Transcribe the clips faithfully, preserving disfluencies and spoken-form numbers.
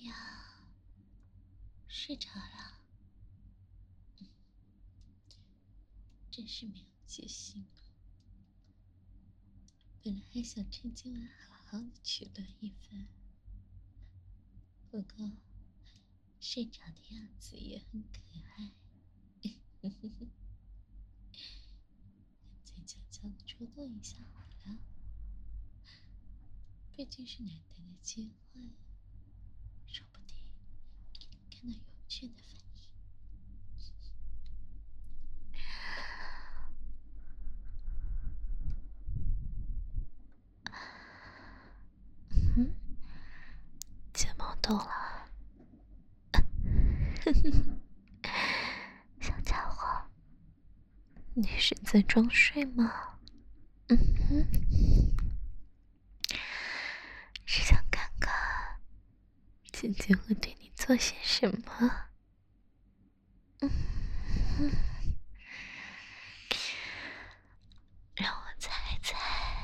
呀，睡着了，真是没有戒心。本来还想趁今晚好好的取乐一番，不过睡着的样子也很可爱。再悄悄的捉弄一下好了，毕竟是难得的机会，说不定看到有趣的反应。嗯，睫毛动了。小家伙，你是在装睡吗？嗯哼，是想看看姐姐会对你做些什么？嗯哼，让我猜猜，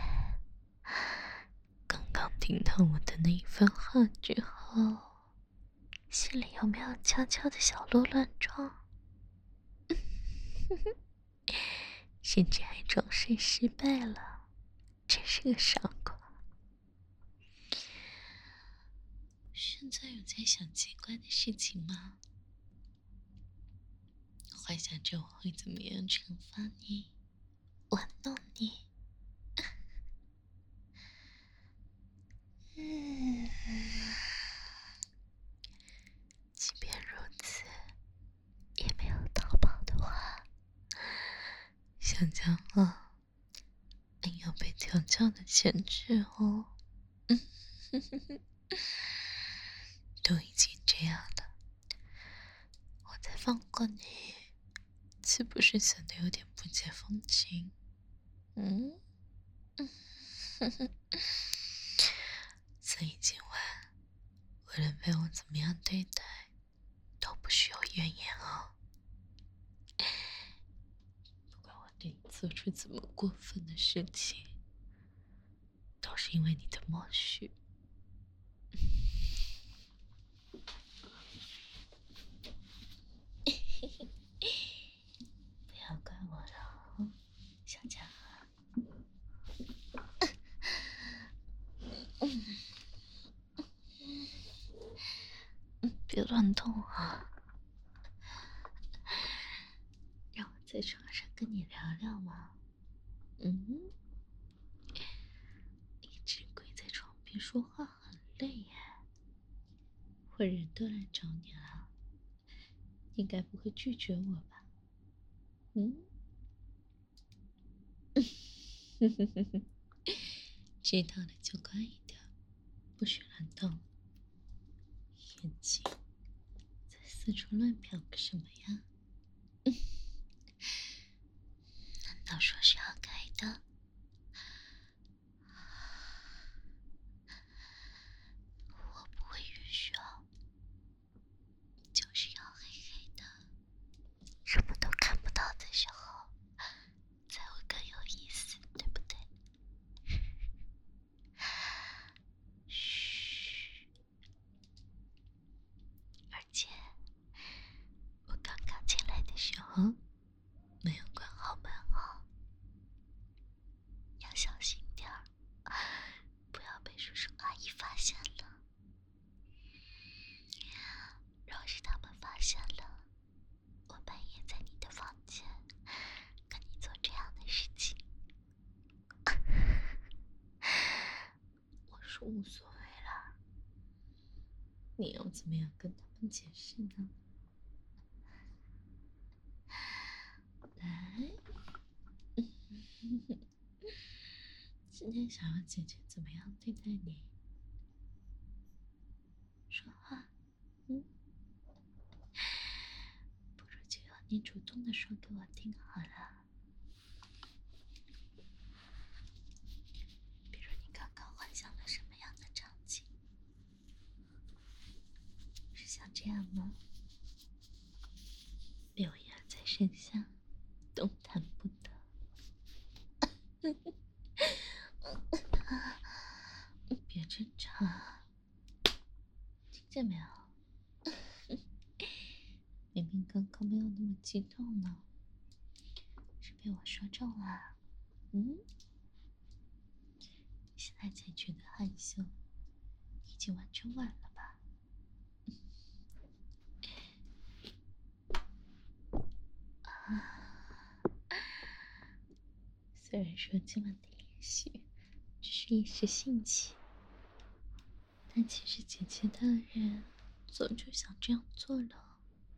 刚刚听到我的那一番话之后，心里有没有悄悄的小鹿乱撞？甚至还装睡失败了，真是个傻瓜。现在有在想奇怪的事情吗？幻想着我会怎么样惩罚你，玩弄你？嗯，即便如此，也没有逃跑的话，想家了，你要被调教的前置哦。嗯，都已经这样了，我再放过你，岂不是显得有点不解风情？嗯，所以今晚无论被我怎么样对待，都不许有怨言哦。不管我对你做出怎么过分的事情，都是因为你的默许。不要怪我了，小家伙。别乱动啊！让我在床上跟你聊聊嘛。嗯，一直跪在床边说话很累耶，我人都来找你了，应该不会拒绝我吧？嗯，知道了就乖一点，不许乱动。眼睛在四处乱瞟个什么呀？难道说是要开的？我不会允许哦，就是要黑黑的，什么都看不到的时候，才会更有意思，对不对？嘘，而且我刚刚进来的时候没有关好门哦，要小心点儿，不要被叔叔阿姨发现了。若是他们发现了，我半夜在你的房间跟你做这样的事情，我说无所谓啦。你要怎么样跟他们解释呢？来，今天想要姐姐怎么样对待你？说话，嗯，不如就由你主动的说给我听好了。比如你刚刚幻想了什么样的场景？是像这样吗？柳叶在身下，动弹不得。别挣扎，听见没有？ 激动呢？是被我说中了？嗯？现在才觉得害羞，已经完全晚了吧？虽然说今晚的也许只是一时兴起，但其实姐姐大人早就想这样做了。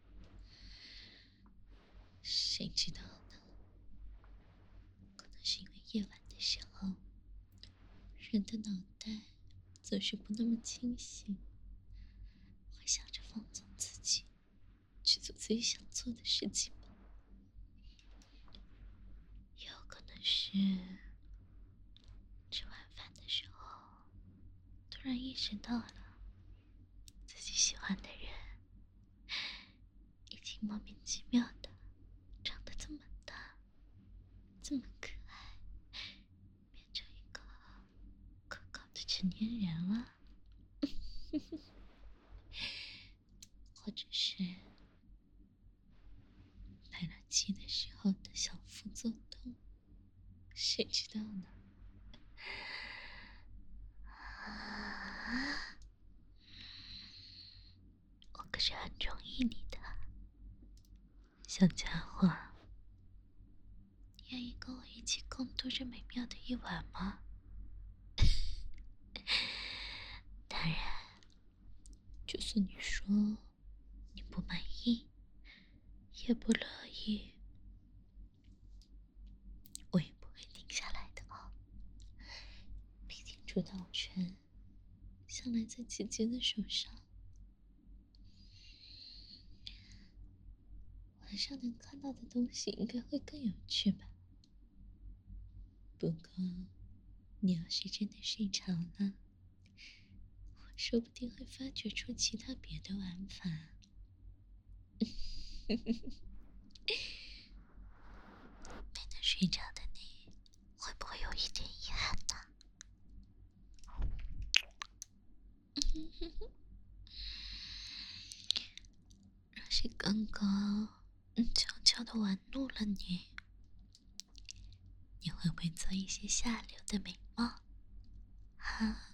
谁知道呢？可能是因为夜晚的时候，人的脑袋总是不那么清醒，会想着放纵自己，去做自己想做的事情吧。也有可能是吃晚饭的时候，突然意识到了自己喜欢的人已经莫名其妙的长得这么大，这么可爱，变成一个可靠的成年人了。或者是排卵期的时候的小腹作痛，谁知道呢？我可是很中意你的，小家伙，愿意跟我一起共度这美妙的一晚吗？当然，就算你说你不满意，也不乐意，我也不会停下来的哦。毕竟主导权向来在姐姐的手上，晚上能看到的东西应该会更有趣吧。不过，你要是真的睡着了，我说不定会发掘出其他别的玩法。没能睡着的你，会不会有一点遗憾呢？若是刚刚悄悄的玩弄了你，你会不会做一些下流的美梦？哈？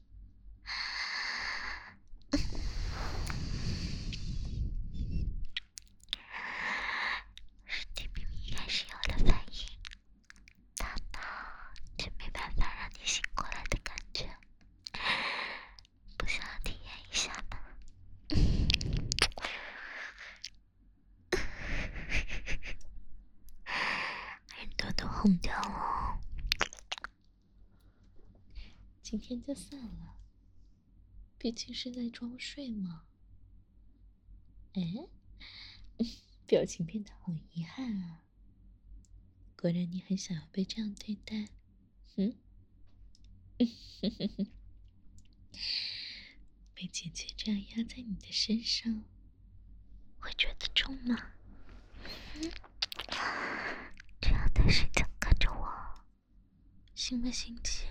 身体明明开始有了反应，大脑却没办法让你醒过来的感觉，不想要体验一下吗？耳朵都红掉了。今天就算了，毕竟是在装睡嘛。哎，表情变得好遗憾啊！果然你很想要被这样对待。嗯？被姐姐这样压在你的身上，会觉得重吗？嗯？这样的视角看着我，新不新奇？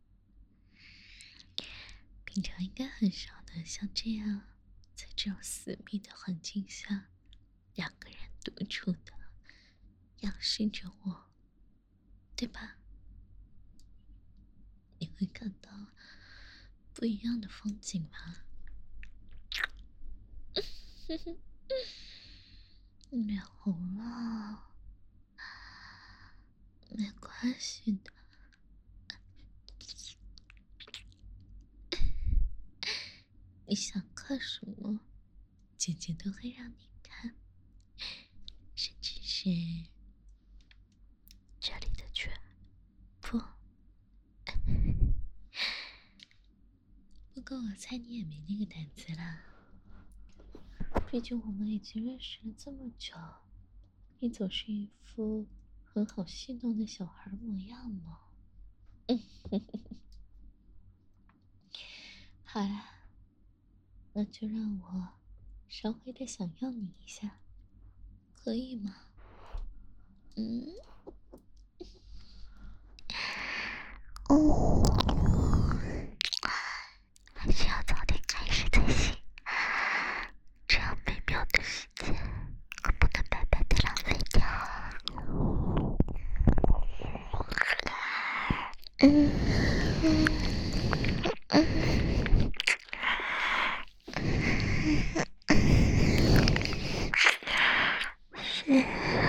平常应该很少的像这样，在这种私密的环境下，两个人独处的仰视着我，对吧？你会看到不一样的风景吗？脸红了，没关系的。你想看什么，姐姐都会让你看，甚至是这里的全部。不过我猜你也没那个胆子啦，毕竟我们已经认识了这么久，你总是一副很好戏弄的小孩模样嘛。好啦，那就让我稍微的想要你一下，可以吗？嗯？哦，还是要早点开始才行，这样美妙的时间可不能白白的嗯嗯是，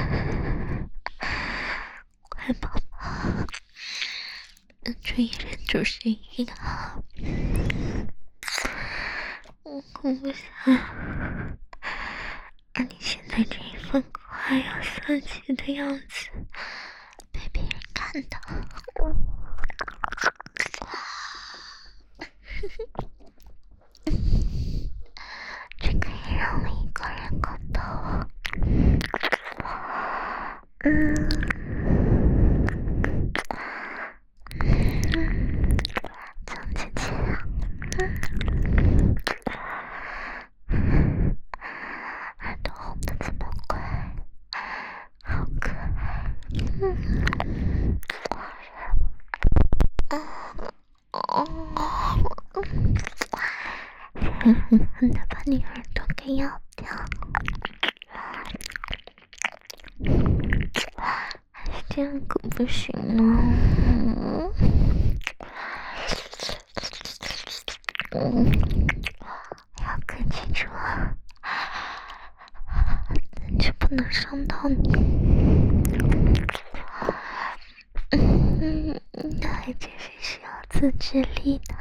乖宝宝，注意忍住声音啊！我可不想让你现在这一份快要散气的样子被别人看到。这可以让我一个人看到啊。嗯，张姐姐，嗯，耳朵红的这么快，好可爱。嗯，哦哦，狠狠的把你耳朵给咬掉。这样可不行哦。嗯，要可记住啊，但却不能伤到你。嗯，孩子是需要自制力的。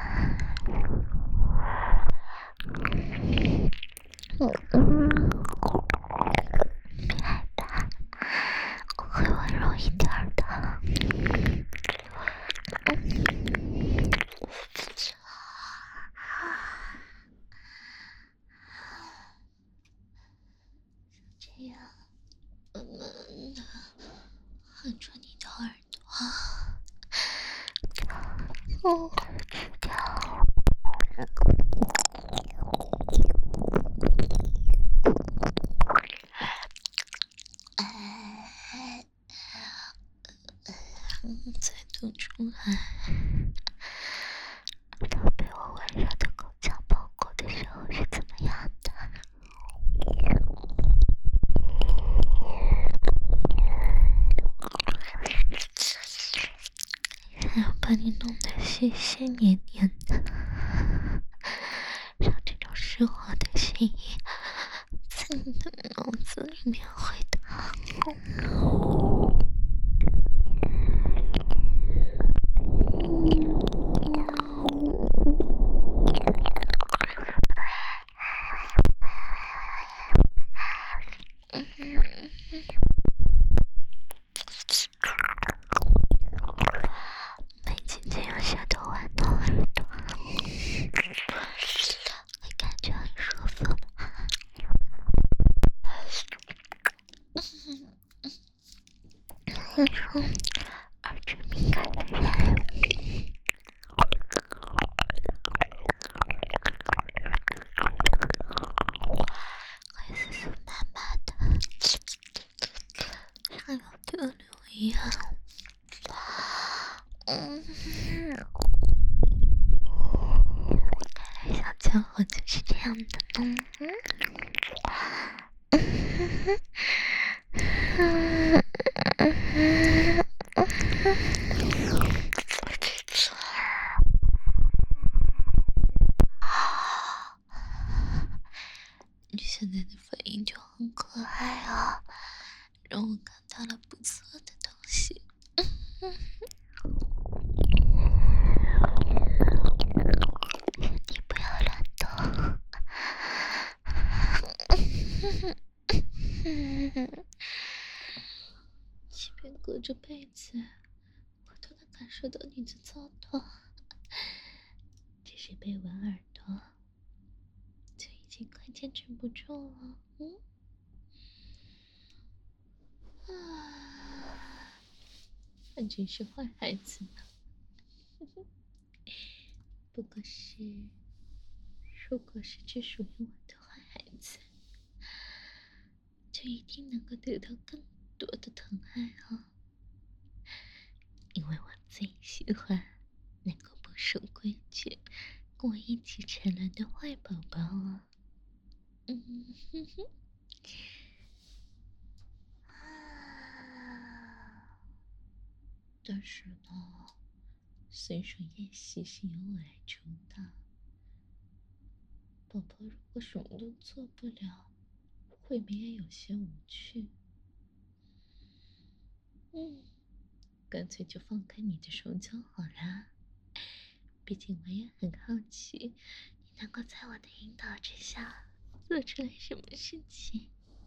嗯，别害怕，我会温柔一点的。这样，慢慢的含住你的耳朵。哦，知道。哎，再吐出来。当被我温柔的口腔包裹的时候是怎么样的？还要把你弄得细细黏黏的，让这种湿滑的声音在你的脑子里面回荡。被姐姐用舌头玩弄耳朵，会感觉很舒服吗？你说耳垂敏感的人会死死麻麻的，像有毒瘤一样。嗯，看来小家伙就是这样的。嗯嗯嗯你现在的反应就很可爱啊，让我看到了不错的东西。你不要乱动。即便隔着被子，我都能感受到你的躁动。只是被吻耳朵，就已经快坚持不住了。嗯，啊，反正是坏孩子呢。不过是，如果是只属于我的坏孩子，就一定能够得到更多的疼爱啊！因为我最喜欢能够不守规矩、跟我一起沉沦的坏宝宝啊！嗯哼哼。啊，但是呢， 虽说夜袭是由我来主导，宝宝如果什么都做不了，未免也有些无趣。嗯，干脆就放开你的手脚好啦。毕竟我也很好奇，你能够在我的引导之下做出来什么事情。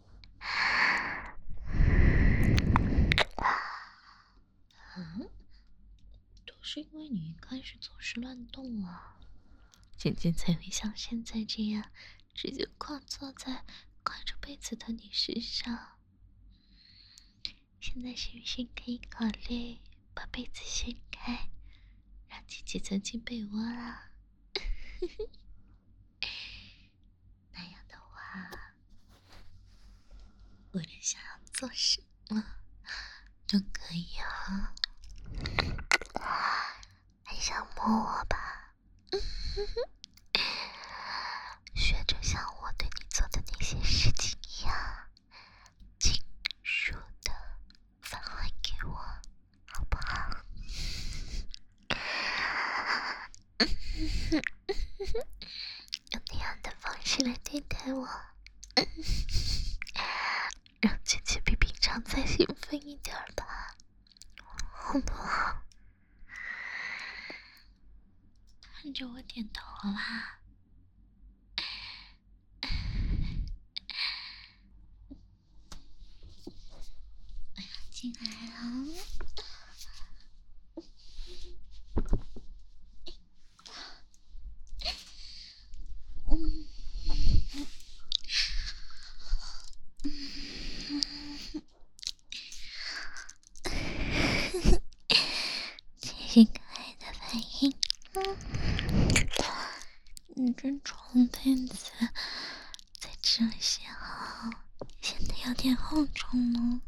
嗯，都是因为你一开始总是乱动啊，渐渐才会像现在这样，直接跨坐在盖着被子的你身上。现在是不是可以考虑把被子掀开，让姐姐钻进被窝啦？那样的话，无论想要做什么都可以啊。还想摸我吧？学着像我对你做的那些事情一样，尽数的返还给我，好不好？用那样的方式来对待我，让姐姐比平常再兴奋一点吧，好不好？看着我点头啦。我要进来了。嗯。谢谢可爱的反应。你这床垫子在这里写好，显得有点厚重呢。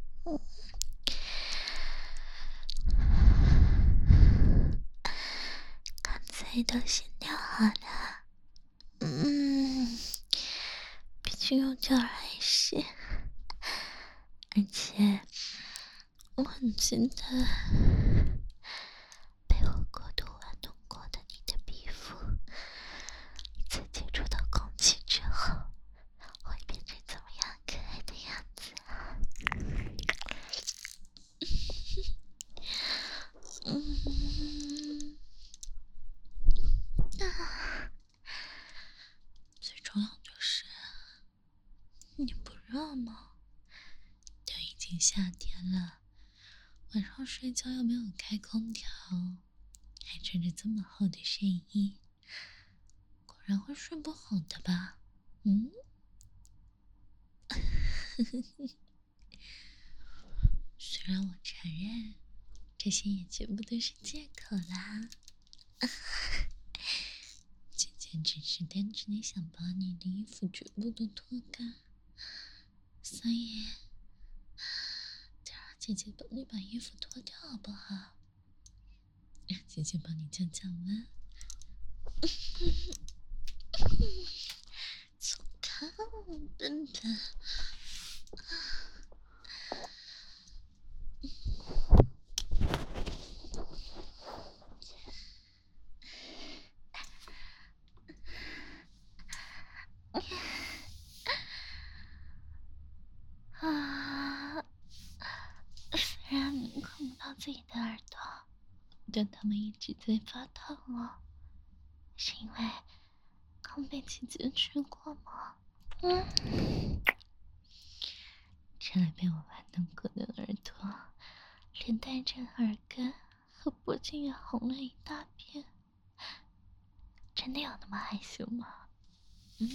干脆都掀掉好了。嗯，毕竟有点碍事，而且我很记得被我过度玩弄过的你的皮肤，在接触到空气之后，会变成怎么样可爱的样子啊？嗯，啊，最重要就是你不热吗？都已经夏天了，晚上睡觉又没有开空调，还穿着这么厚的睡衣，果然会睡不好的吧？嗯。虽然我承认，这些也全部都是借口啦。姐姐只是单纯的想把你的衣服全部都脱干，所以就让姐姐帮你把衣服脱掉好不好？让姐姐帮你降降温。走开，笨笨。啊，虽然你看不到自己的耳朵，但他们一直在发烫哦，是因为刚被姐姐吃过吗？嗯，这里被我玩弄过的耳朵，连带着耳根和脖颈也红了一大片，真的有那么害羞吗？嗯，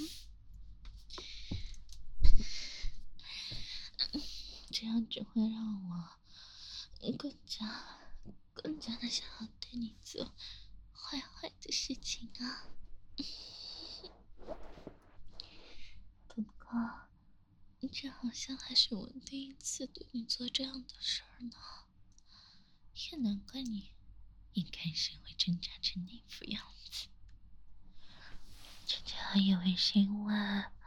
这样只会让我更加、更加的想要对你做坏坏的事情啊！不过，这好像还是我第一次对你做这样的事儿呢，也难怪你一开始会挣扎成那副样子。姐姐还以为是因为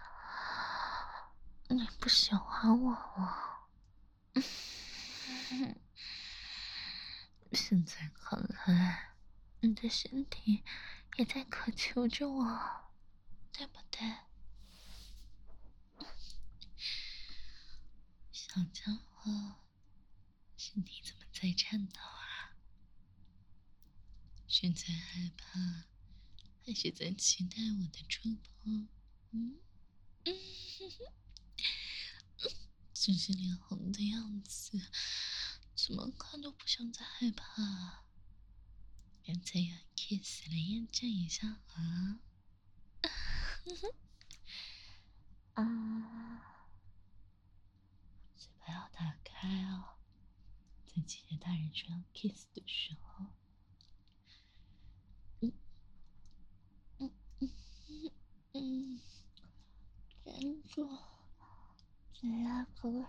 你不喜欢我哦。现在看来， 你的身体也在渴求着我，对不对？小家伙，身体怎么在颤抖啊？是在害怕，还是在期待我的触碰？嗯嗯，只是脸红的样子，怎么看都不像在害怕。干脆用 kiss 来验证一下啊！啊，嘴巴要打开哦，在姐姐大人说要 kiss 的时候。嗯嗯嗯嗯，忍住，嘴要口水。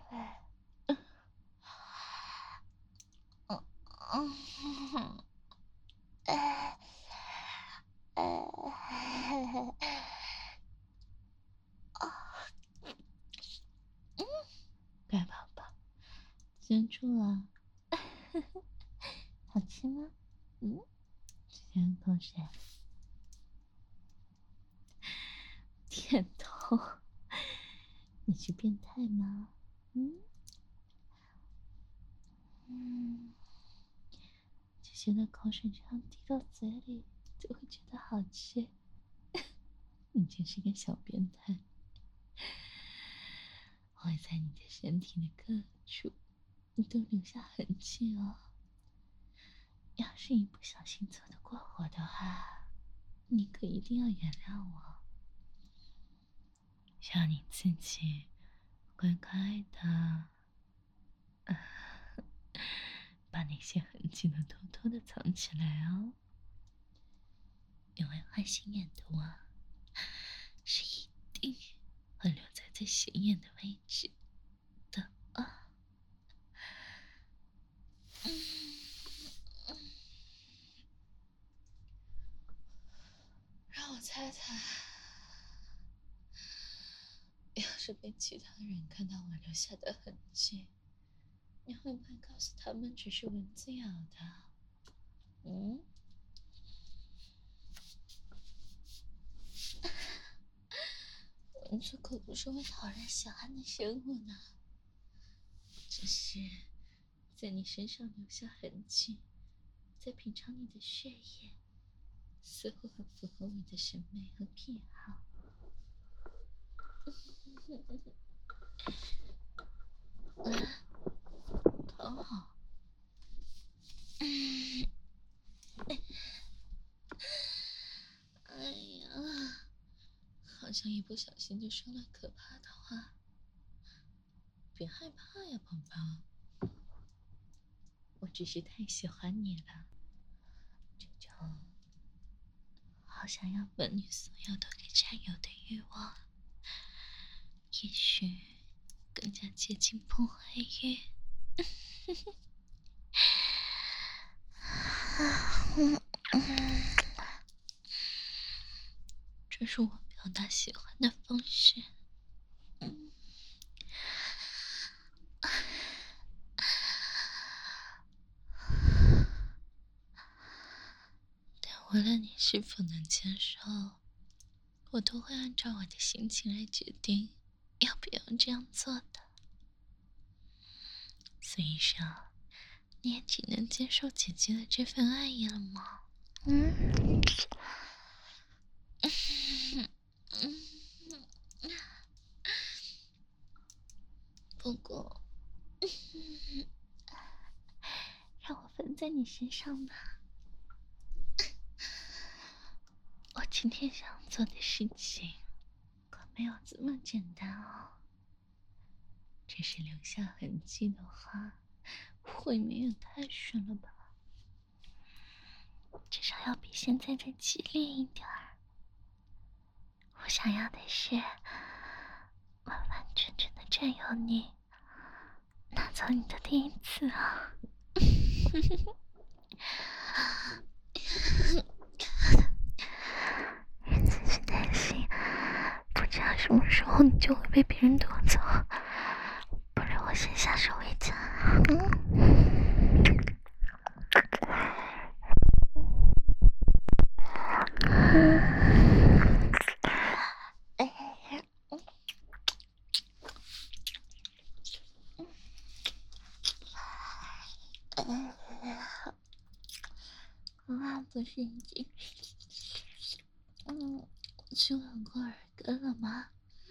嗯嗯，哎哎啊！乖宝宝，接住了，好吃吗？嗯，直接口水，点头。你是变态吗？嗯嗯，姐姐的口水这样滴到嘴里，就会觉得好吃。你真是个小变态。我会在你的身体的各处都留下痕迹哦。要是一不小心做得过火的话，你可一定要原谅我。需要你自己乖乖的，呃、把那些痕迹都偷偷的藏起来哦。因为坏心眼的我，是一定会留在最显眼的位置的啊。嗯嗯，让我猜猜，要是被其他人看到我留下的痕迹，你会不会告诉他们只是蚊子咬的？嗯？蚊子可不是会讨人喜欢的生物呢。只是在你身上留下痕迹，在品尝你的血液，似乎很符合我的审美和癖好。头好。嗯，哎呀，好像一不小心就说了可怕的话。别害怕呀，宝宝，我只是太喜欢你了，这种好想要把你所有都给占有的欲望，也许更加接近破坏欲。这是我表达喜欢的方式。嗯，但无论你是否能接受，我都会按照我的心情来决定要不要这样做的。所以说，你也挺能接受姐姐的这份爱意了吗？嗯。不过，让我分在你身上吧。我今天想做的事情可没有这么简单哦。只是留下痕迹的话，未免也太悬了吧？至少要比现在再激烈一点儿。我想要的是完完全全的占有你，拿走你的第一次啊！人只是担心，不知道什么时候你就会被别人夺走，不如我先下手为强。嗯。 啊，不是已经嗯去吻过耳根了吗？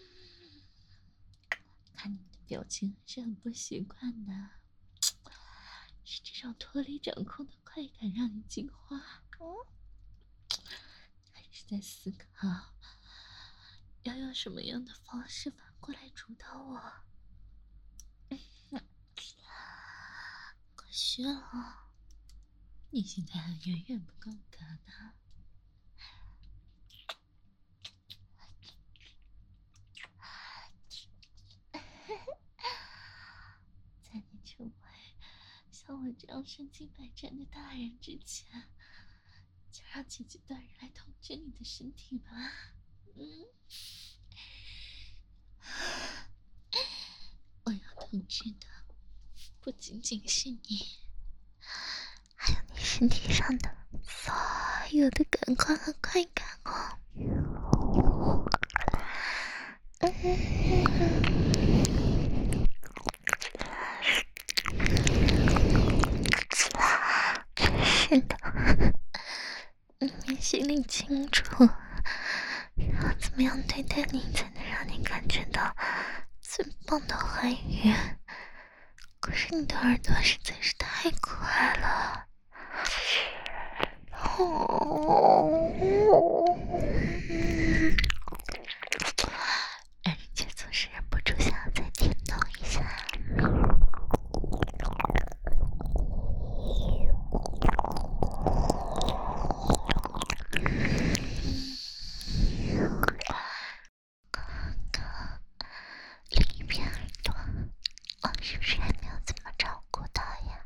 看你的表情还是很不习惯的，是这种脱离掌控的快感让你进化，嗯，还是在思考要用什么样的方式反过来主导我？可惜了，你现在还远远不够格呢。在你成为像我这样身经百战的大人之前，就让姐姐大人来统治你的身体吧。嗯，我要统治的不仅仅是你，还有你身体上的所有的感官和快感哦。是的，你心里清楚，要怎么样对待你才能让你感觉到最棒的欢愉？可是你的耳朵实在是太快了。而且总是忍不住想要再舔动一下。另一边耳朵，我是不是还没有怎么照顾到呀？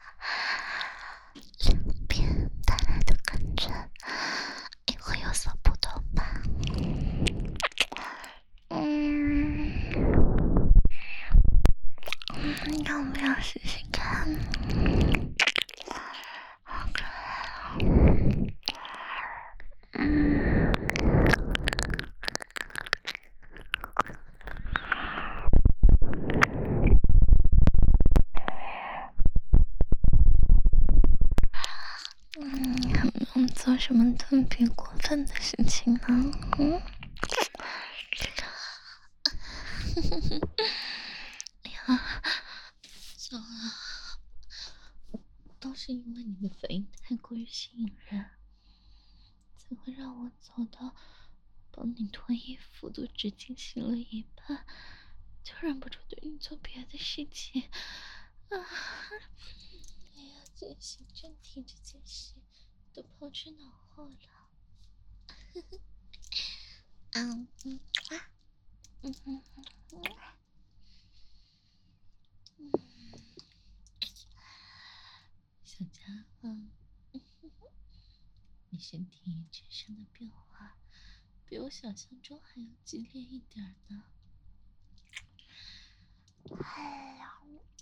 两边带来的感觉也会有所不同吧？嗯，嗯，要不要试试看？好可爱哦。嗯。嗯，还没有做什么特别过分的事情呢。嗯，哎呀，算了，都是因为你的反应太过于吸引人，才会让我走到帮你脱衣服都只进行了一半，就忍不住对你做别的事情。啊，哎呀，渐行正题这件事都抛之脑后了。嗯嗯啊嗯嗯嗯嗯，小家伙，你身体产生的变化比我想象中还要激烈一点呢。哎呀，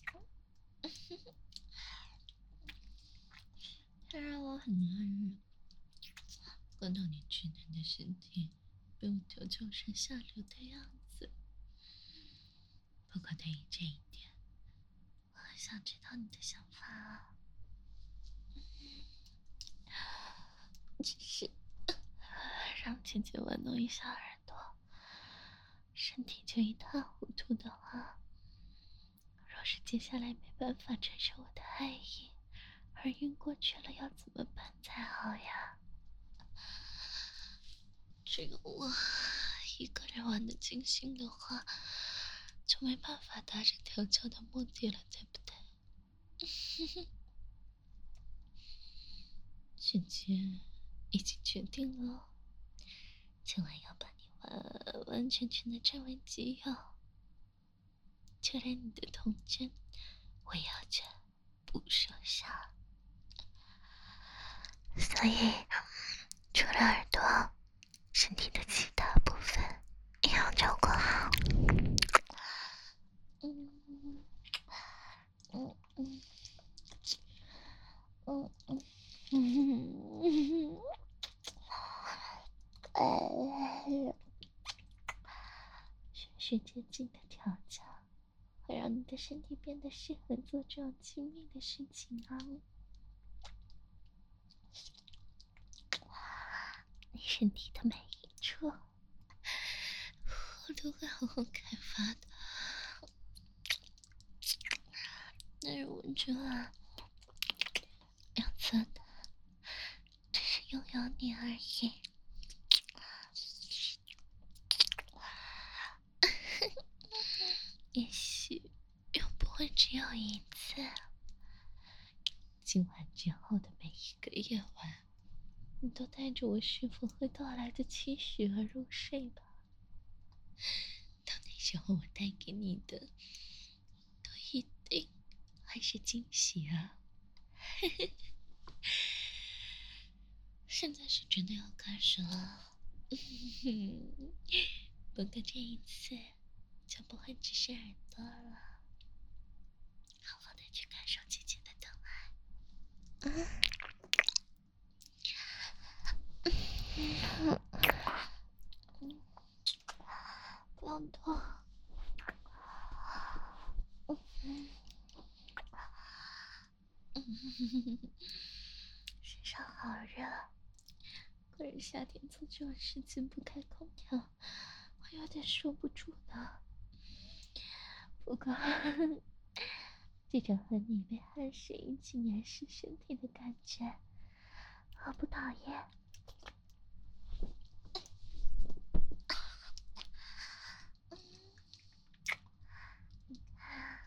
这让我很难忍。看到你稚嫩的身体被我调教成下流的样子，不过对于这一点，我很想知道你的想法啊。只是让姐姐玩弄一下耳朵，身体就一塌糊涂的话，若是接下来没办法承受我的爱意，而晕过去了，要怎么办才好呀？只有我一个人玩的尽兴的话，就没办法达成调教的目的了，对不对？姐姐已经决定了，今晚要把你完完全全的占为己有，就连你的童真，我也要全部收下。所以，除了耳朵，身体的其他部分也要照顾好。嗯嗯嗯嗯嗯嗯，哎，循序渐进的调教，会让你的身体变得适合做这种亲密的事情啊。 身体的每一处，我都会好好开发的。那是我这要做的，只是拥有你而已。也许又不会只有一次。今晚之后的每一个夜晚，你都带着我是否会到来的期许而入睡吧。到那时候，我带给你的都一定会是惊喜啊！现在是真的要开始了，不过这一次就不会只是耳朵了，好好的去感受姐姐的疼爱。嗯，不要动。身上好热，果然夏天做这种事情不开空调，我有点受不住呢。不过，这种和你被汗水一起粘湿身体的感觉，我不讨厌。你看，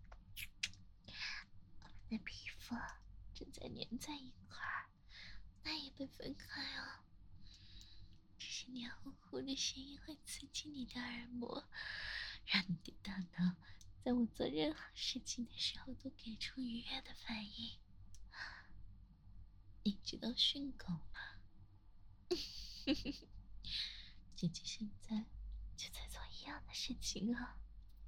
我们的皮肤正在粘在一块儿，那也被分开哦。这些黏糊糊的声音会刺激你的耳膜，让你的大脑在我做任何事情的时候都给出愉悦的反应。你知道训狗吗？姐姐现在就在做一样的事情啊。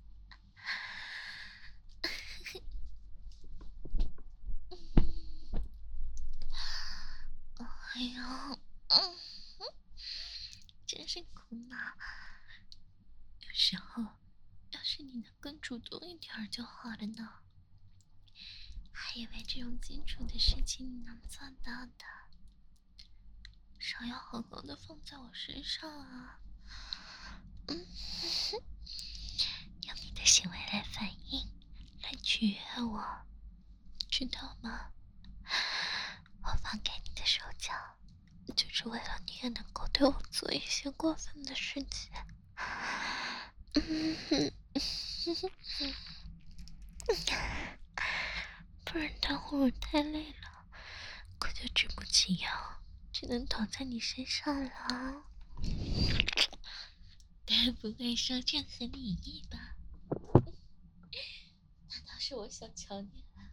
哎呦，嗯，真是苦恼。有时候，要是你能更主动一点就好了呢。还以为这种基础的事情你能做到的，手要好好的放在我身上啊。嗯，用你的行为来反应，来取悦我，知道吗？我放开你的手脚，就是为了你也能够对我做一些过分的事情。嗯，不然待会儿我太累了，可就直不起腰，只能躺在你身上了。该不会说正合你意吧？难道是我小瞧你了？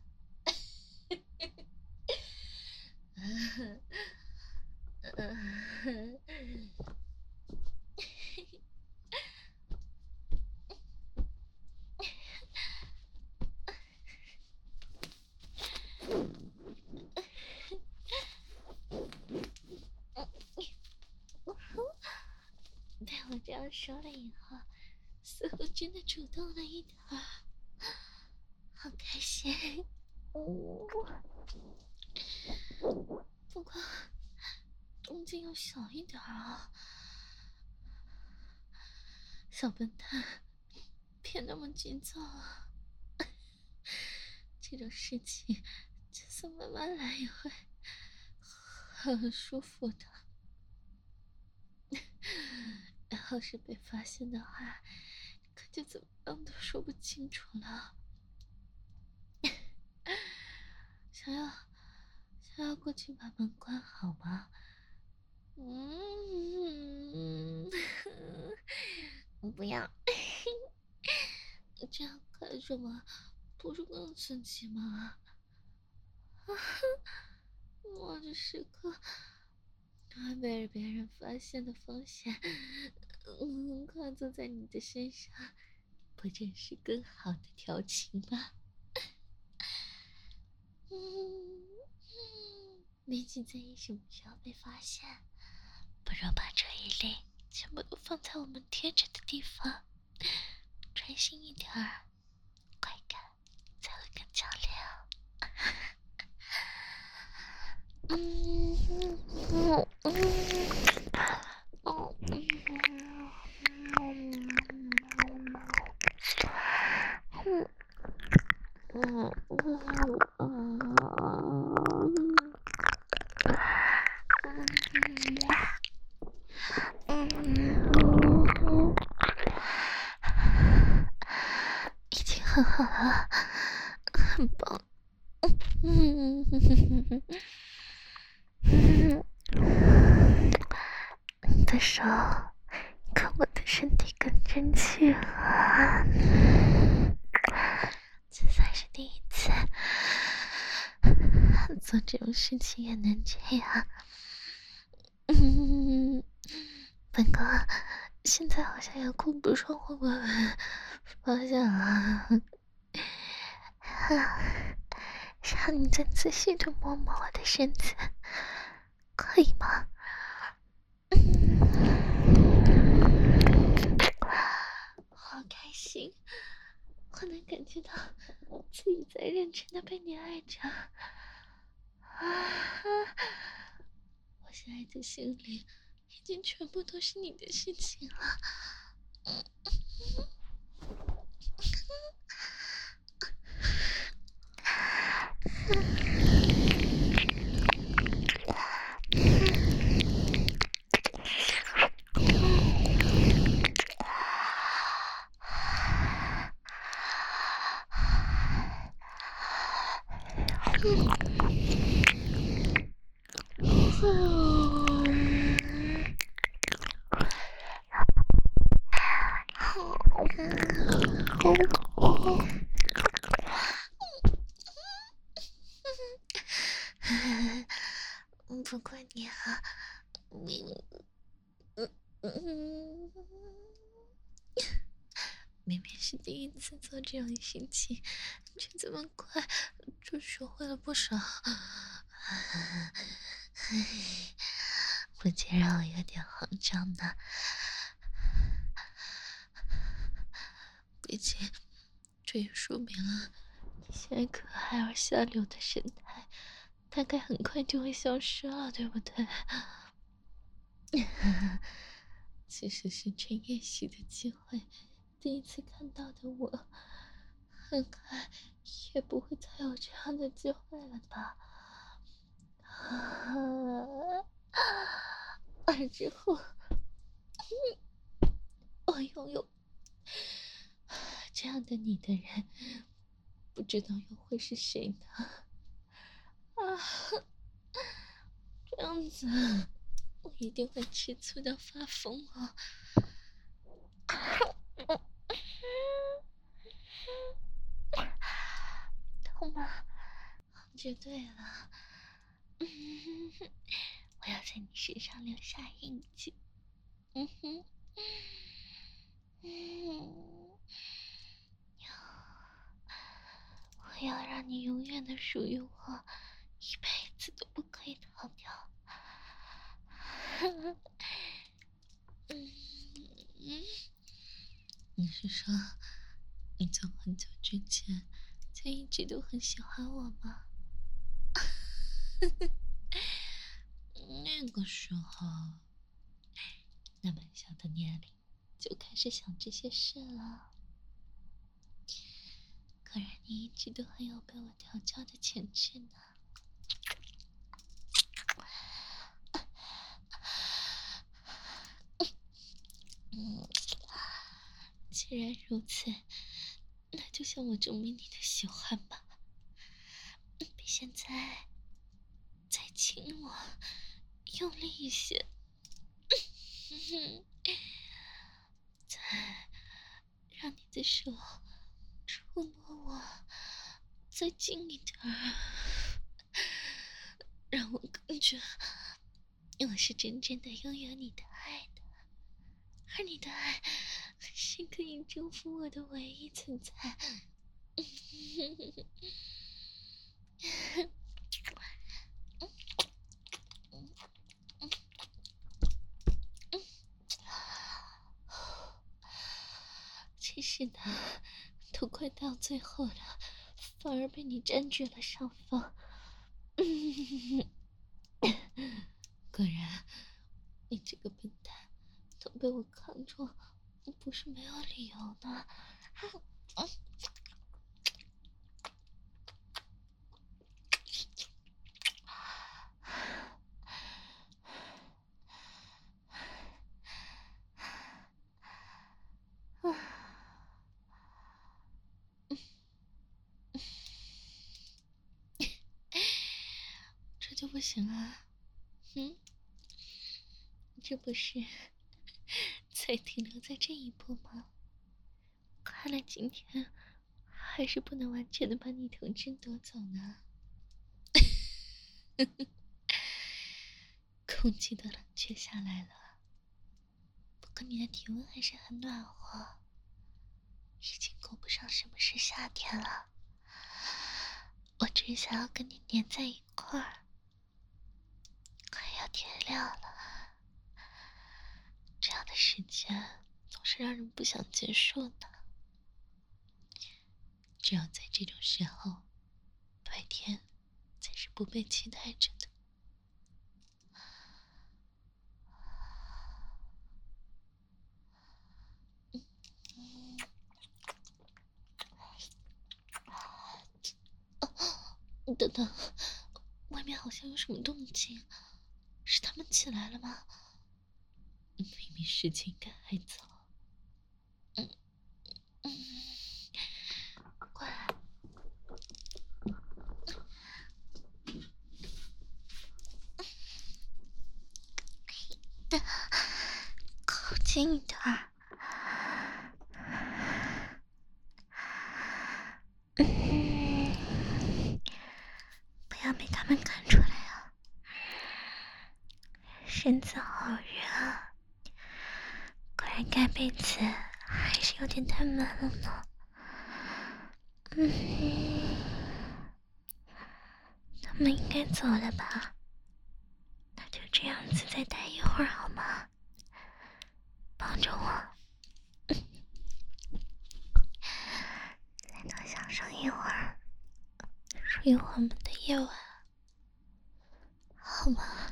被我这样说了以后，似乎真的主动了一点儿，好开心。不过动静要小一点啊，小笨蛋，别那么急躁啊。这种事情就算慢慢来也会很舒服的。要是被发现的话，可就怎么样都说不清楚了。想要想要过去把门关好吗？嗯，不要。这样看什么？不是更刺激吗？我这时刻会被别人发现的风险，嗯，跨坐在你的身上，不正是更好的调情吗？嗯，没去在意什么时候被发现，不如把注意力全部都放在我们贴着的地方，专心一点儿，快感才会更强烈哦。嗯嗯嗯很好了，很棒。嗯，你的手跟我的身体更真切了，这算是第一次做这种事情也能这样。嗯，本哥现在好像有控不住我们方向了，让你再仔细的摸摸我的身子，可以吗？好开心，我能感觉到自己在认真的被你爱着。啊，我现在的心里已经全部都是你的事情了。不过你啊，你，嗯嗯，明明是第一次做这种事情，却这么快就学会了不少，不禁让我有点慌张呢。毕竟，这也说明了你现在可爱而下流的神态，大概很快就会消失了，对不对？其实是趁夜袭的机会，第一次看到的我，很快也不会再有这样的机会了吧？而之后，我拥有这样的你的人，不知道又会是谁呢？啊，这样子，我一定会吃醋到发疯哦！痛吗？绝对了，嗯，我要在你身上留下印记。嗯哼，嗯，我要让你永远的属于我，一辈子都不可以逃掉。嗯，你是说你从很久之前就一直都很喜欢我吗？那个时候，那么小的年龄就开始想这些事了。果然，你一直都很有被我调教的潜质呢。嗯，既然如此，那就向我证明你的喜欢吧。比现在再亲我，用力一些。再让你的手触摸我，再近一点儿，让我感觉我是真正的拥有你的爱的，而你的爱是可以征服我的唯一存在。真是的，都快到最后了，反而被你占据了上风。果然，你这个笨蛋，都被我扛住，不是没有理由的。 这就不行啊？嗯，这不是才停留在这一步吗？看来今天还是不能完全的把你统治夺走呢。空气都冷却下来了，不过你的体温还是很暖和，已经够不上什么是夏天了。我只想要跟你黏在一块儿。快要天亮了，这样的时间总是让人不想结束的。只有在这种时候，白天才是不被期待着的。哦，等等，外面好像有什么动静，是他们起来了吗？明明时间应该还早。嗯嗯，过来。的，靠近一点儿。嗯，不要被他们看出来啊！身子好热啊，果然盖被子还是有点太满了呢。嗯，他们应该走了吧？那就这样子再待一会儿好吗？抱着我，再多享受一会儿属于我们的夜晚，好吗？